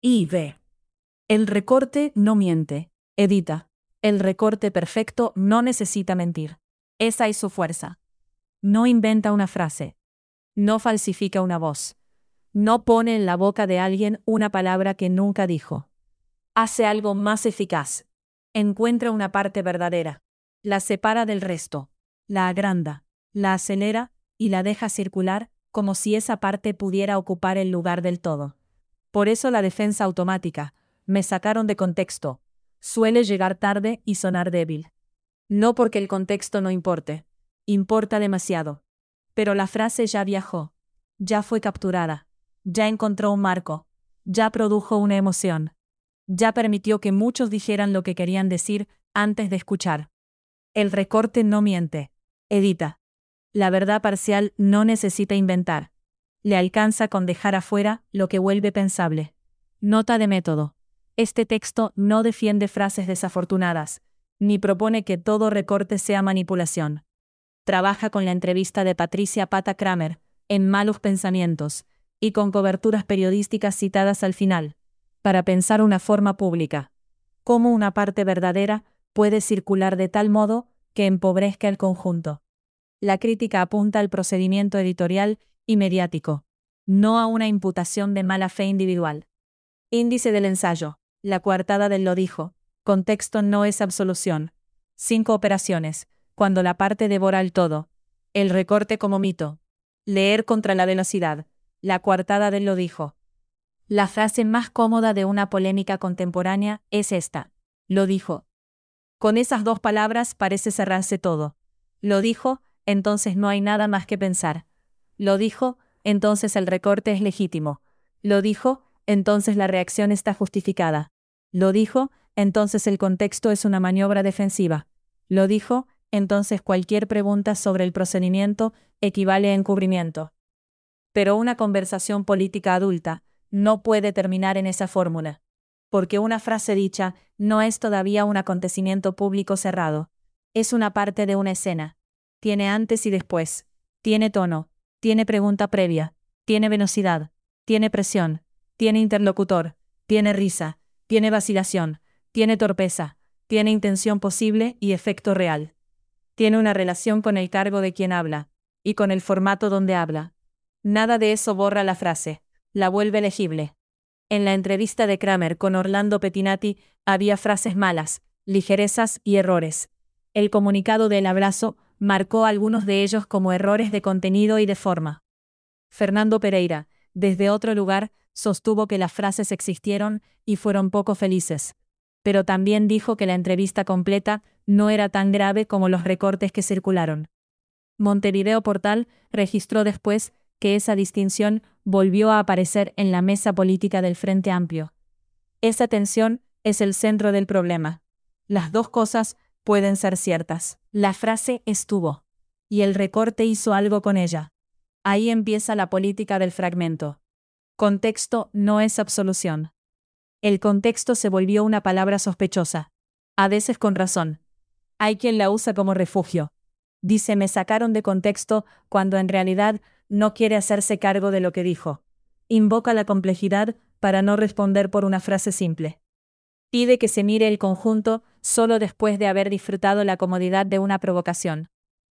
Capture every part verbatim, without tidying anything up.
Y B. El recorte no miente, edita. El recorte perfecto no necesita mentir. Esa es su fuerza. No inventa una frase. No falsifica una voz. No pone en la boca de alguien una palabra que nunca dijo. Hace algo más eficaz. Encuentra una parte verdadera. La separa del resto. La agranda. La acelera y la deja circular como si esa parte pudiera ocupar el lugar del todo. Por eso la defensa automática, me sacaron de contexto, suele llegar tarde y sonar débil. No porque el contexto no importe. Importa demasiado. Pero la frase ya viajó. Ya fue capturada. Ya encontró un marco. Ya produjo una emoción. Ya permitió que muchos dijeran lo que querían decir antes de escuchar. El recorte no miente. Edita. La verdad parcial no necesita inventar. Le alcanza con dejar afuera lo que vuelve pensable. Nota de método. Este texto no defiende frases desafortunadas, ni propone que todo recorte sea manipulación. Trabaja con la entrevista de Patricia Pata Kramer, en Malos Pensamientos, y con coberturas periodísticas citadas al final, para pensar una forma pública. Cómo una parte verdadera puede circular de tal modo que empobrezca el conjunto. La crítica apunta al procedimiento editorial y mediático, no a una imputación de mala fe individual. Índice del ensayo. La coartada del lo dijo. Contexto no es absolución. Cinco operaciones. Cuando la parte devora el todo. El recorte como mito. Leer contra la velocidad. La coartada del lo dijo. La frase más cómoda de una polémica contemporánea es esta. Lo dijo. Con esas dos palabras parece cerrarse todo. Lo dijo, entonces no hay nada más que pensar. Lo dijo, entonces el recorte es legítimo. Lo dijo, entonces la reacción está justificada. Lo dijo, entonces el contexto es una maniobra defensiva. Lo dijo, entonces cualquier pregunta sobre el procedimiento equivale a encubrimiento. Pero una conversación política adulta no puede terminar en esa fórmula. Porque una frase dicha no es todavía un acontecimiento público cerrado. Es una parte de una escena. Tiene antes y después. Tiene tono. Tiene pregunta previa. Tiene venosidad. Tiene presión. Tiene interlocutor. Tiene risa. Tiene vacilación. Tiene torpeza. Tiene intención posible y efecto real. Tiene una relación con el cargo de quien habla. Y con el formato donde habla. Nada de eso borra la frase. La vuelve legible. En la entrevista de Kramer con Orlando Pettinati había frases malas, ligerezas y errores. El comunicado del abrazo marcó algunos de ellos como errores de contenido y de forma. Fernando Pereira, desde otro lugar, sostuvo que las frases existieron y fueron poco felices. Pero también dijo que la entrevista completa no era tan grave como los recortes que circularon. Montevideo Portal registró después que esa distinción volvió a aparecer en la mesa política del Frente Amplio. Esa tensión es el centro del problema. Las dos cosas pueden ser ciertas. La frase estuvo. Y el recorte hizo algo con ella. Ahí empieza la política del fragmento. Contexto no es absolución. El contexto se volvió una palabra sospechosa. A veces con razón. Hay quien la usa como refugio. Dice me sacaron de contexto cuando en realidad no quiere hacerse cargo de lo que dijo. Invoca la complejidad para no responder por una frase simple. Pide que se mire el conjunto solo después de haber disfrutado la comodidad de una provocación.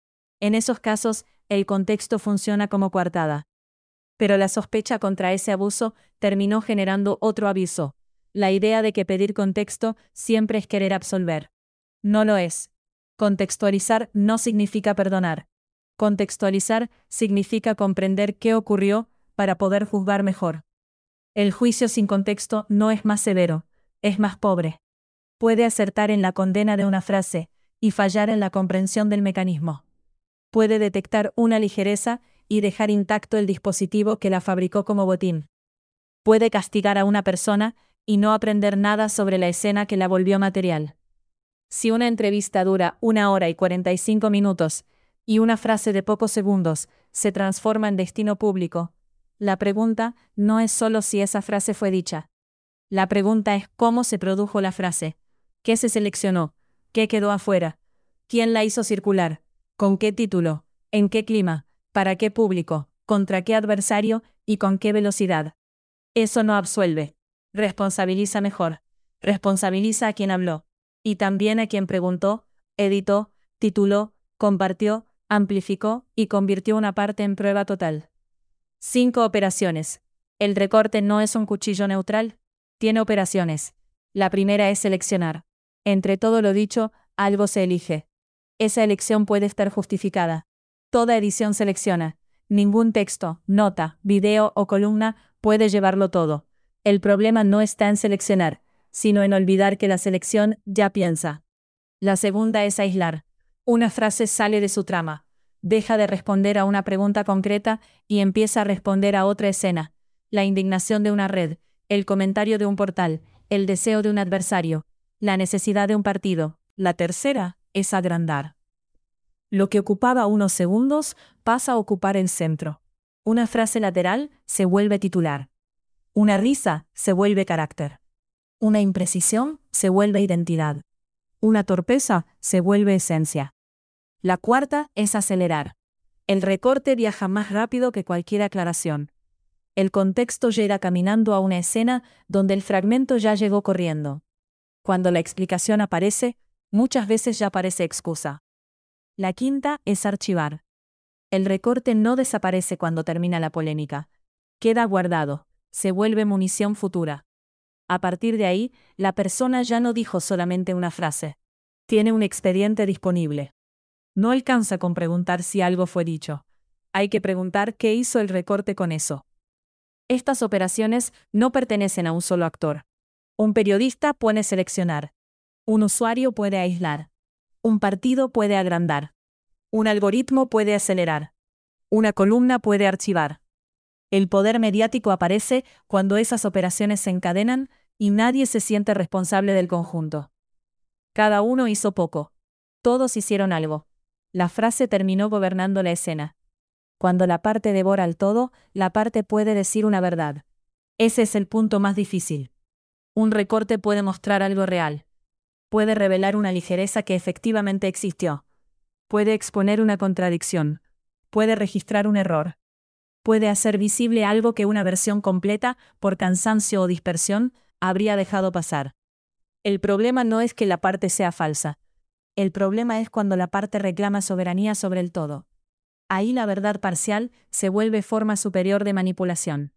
En esos casos, el contexto funciona como coartada. Pero la sospecha contra ese abuso terminó generando otro aviso. La idea de que pedir contexto siempre es querer absolver. No lo es. Contextualizar no significa perdonar. Contextualizar significa comprender qué ocurrió para poder juzgar mejor. El juicio sin contexto no es más severo, es más pobre. Puede acertar en la condena de una frase y fallar en la comprensión del mecanismo. Puede detectar una ligereza y dejar intacto el dispositivo que la fabricó como botín. Puede castigar a una persona y no aprender nada sobre la escena que la volvió material. Si una entrevista dura una hora y cuarenta y cinco minutos, y una frase de pocos segundos se transforma en destino público, la pregunta no es solo si esa frase fue dicha. La pregunta es cómo se produjo la frase, qué se seleccionó, qué quedó afuera, quién la hizo circular, con qué título, en qué clima, para qué público, contra qué adversario y con qué velocidad. Eso no absuelve. Responsabiliza mejor. Responsabiliza a quien habló. Y también a quien preguntó, editó, tituló, compartió, amplificó y convirtió una parte en prueba total. cinco operaciones. El recorte no es un cuchillo neutral. Tiene operaciones. La primera es seleccionar. Entre todo lo dicho, algo se elige. Esa elección puede estar justificada. Toda edición selecciona. Ningún texto, nota, video o columna puede llevarlo todo. El problema no está en seleccionar, sino en olvidar que la selección ya piensa. La segunda es aislar. Una frase sale de su trama. Deja de responder a una pregunta concreta y empieza a responder a otra escena. La indignación de una red, el comentario de un portal, el deseo de un adversario, la necesidad de un partido. La tercera es agrandar. Lo que ocupaba unos segundos pasa a ocupar el centro. Una frase lateral se vuelve titular. Una risa se vuelve carácter. Una imprecisión se vuelve identidad. Una torpeza se vuelve esencia. La cuarta es acelerar. El recorte viaja más rápido que cualquier aclaración. El contexto llega caminando a una escena donde el fragmento ya llegó corriendo. Cuando la explicación aparece, muchas veces ya parece excusa. La quinta es archivar. El recorte no desaparece cuando termina la polémica. Queda guardado, se vuelve munición futura. A partir de ahí, la persona ya no dijo solamente una frase. Tiene un expediente disponible. No alcanza con preguntar si algo fue dicho. Hay que preguntar qué hizo el recorte con eso. Estas operaciones no pertenecen a un solo actor. Un periodista puede seleccionar. Un usuario puede aislar. Un partido puede agrandar. Un algoritmo puede acelerar. Una columna puede archivar. El poder mediático aparece cuando esas operaciones se encadenan y nadie se siente responsable del conjunto. Cada uno hizo poco. Todos hicieron algo. La frase terminó gobernando la escena. Cuando la parte devora al todo, la parte puede decir una verdad. Ese es el punto más difícil. Un recorte puede mostrar algo real. Puede revelar una ligereza que efectivamente existió. Puede exponer una contradicción. Puede registrar un error. Puede hacer visible algo que una versión completa, por cansancio o dispersión, habría dejado pasar. El problema no es que la parte sea falsa. El problema es cuando la parte reclama soberanía sobre el todo. Ahí la verdad parcial se vuelve forma superior de manipulación.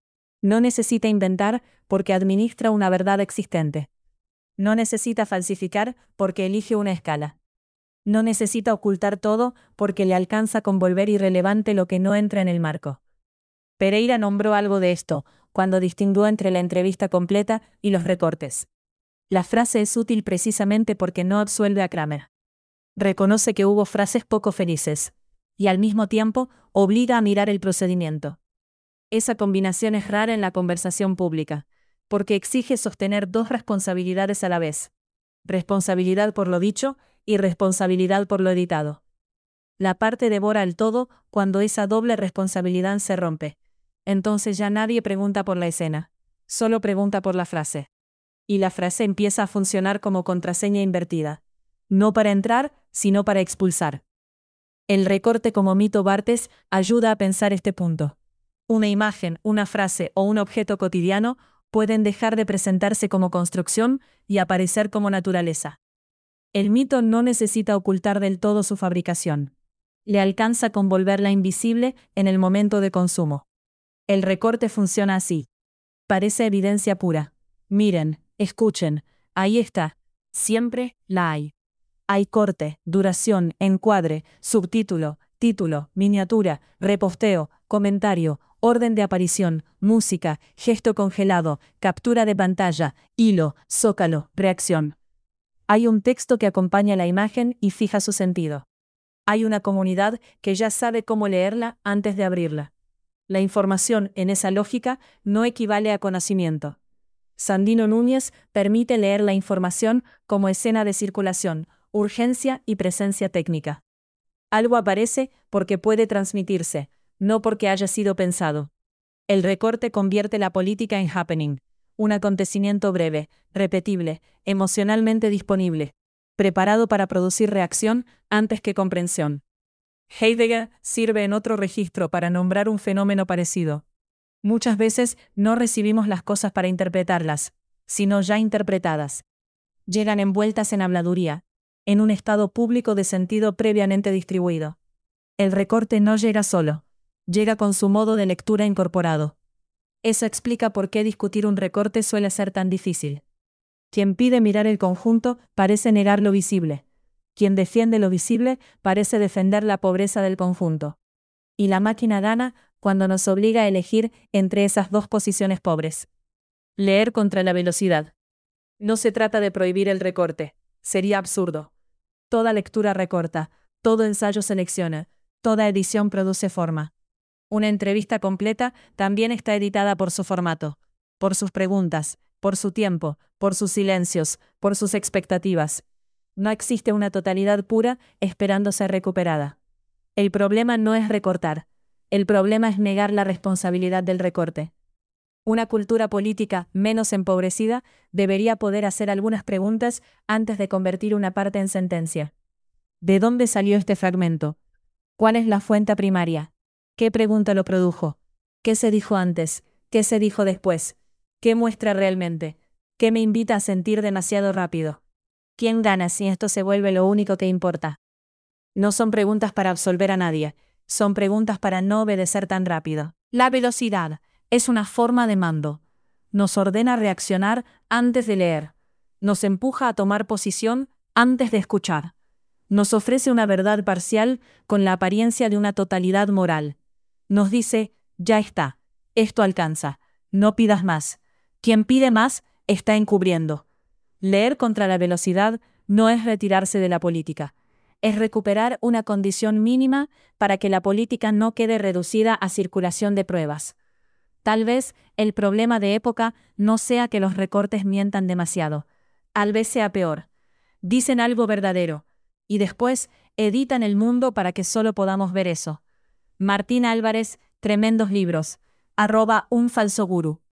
No necesita inventar porque administra una verdad existente. No necesita falsificar porque elige una escala. No necesita ocultar todo porque le alcanza con volver irrelevante lo que no entra en el marco. Pereira nombró algo de esto cuando distinguió entre la entrevista completa y los recortes. La frase es útil precisamente porque no absuelve a Kramer. Reconoce que hubo frases poco felices, y al mismo tiempo obliga a mirar el procedimiento. Esa combinación es rara en la conversación pública, porque exige sostener dos responsabilidades a la vez. Responsabilidad por lo dicho y responsabilidad por lo editado. La parte devora el todo cuando esa doble responsabilidad se rompe. Entonces ya nadie pregunta por la escena, solo pregunta por la frase. Y la frase empieza a funcionar como contraseña invertida. No para entrar, sino para expulsar. El recorte como mito Barthes ayuda a pensar este punto. Una imagen, una frase o un objeto cotidiano pueden dejar de presentarse como construcción y aparecer como naturaleza. El mito no necesita ocultar del todo su fabricación. Le alcanza con volverla invisible en el momento de consumo. El recorte funciona así. Parece evidencia pura. Miren, escuchen, ahí está. Siempre la hay. Hay corte, duración, encuadre, subtítulo, título, miniatura, reposteo, comentario, orden de aparición, música, gesto congelado, captura de pantalla, hilo, zócalo, reacción. Hay un texto que acompaña la imagen y fija su sentido. Hay una comunidad que ya sabe cómo leerla antes de abrirla. La información, en esa lógica, no equivale a conocimiento. Sandino Núñez permite leer la información como escena de circulación, urgencia y presencia técnica. Algo aparece porque puede transmitirse, no porque haya sido pensado. El recorte convierte la política en happening, un acontecimiento breve, repetible, emocionalmente disponible, preparado para producir reacción antes que comprensión. Heidegger sirve en otro registro para nombrar un fenómeno parecido. Muchas veces no recibimos las cosas para interpretarlas, sino ya interpretadas. Llegan envueltas en habladuría, en un estado público de sentido previamente distribuido. El recorte no llega solo, llega con su modo de lectura incorporado. Eso explica por qué discutir un recorte suele ser tan difícil. Quien pide mirar el conjunto parece negar lo visible. Quien defiende lo visible parece defender la pobreza del conjunto. Y la máquina gana cuando nos obliga a elegir entre esas dos posiciones pobres. Leer contra la velocidad. No se trata de prohibir el recorte. Sería absurdo. Toda lectura recorta, todo ensayo selecciona, toda edición produce forma. Una entrevista completa también está editada por su formato, por sus preguntas, por su tiempo, por sus silencios, por sus expectativas. No existe una totalidad pura esperando ser recuperada. El problema no es recortar. El problema es negar la responsabilidad del recorte. Una cultura política menos empobrecida debería poder hacer algunas preguntas antes de convertir una parte en sentencia. ¿De dónde salió este fragmento? ¿Cuál es la fuente primaria? ¿Qué pregunta lo produjo? ¿Qué se dijo antes? ¿Qué se dijo después? ¿Qué muestra realmente? ¿Qué me invita a sentir demasiado rápido? ¿Quién gana si esto se vuelve lo único que importa? No son preguntas para absolver a nadie, son preguntas para no obedecer tan rápido. La velocidad es una forma de mando. Nos ordena reaccionar antes de leer. Nos empuja a tomar posición antes de escuchar. Nos ofrece una verdad parcial con la apariencia de una totalidad moral. Nos dice, ya está, esto alcanza, no pidas más. Quien pide más está encubriendo. Leer contra la velocidad no es retirarse de la política. Es recuperar una condición mínima para que la política no quede reducida a circulación de pruebas. Tal vez el problema de época no sea que los recortes mientan demasiado. Tal vez sea peor. Dicen algo verdadero, y después editan el mundo para que solo podamos ver eso. Martín Álvarez, tremendos libros. Arroba un falso gurú.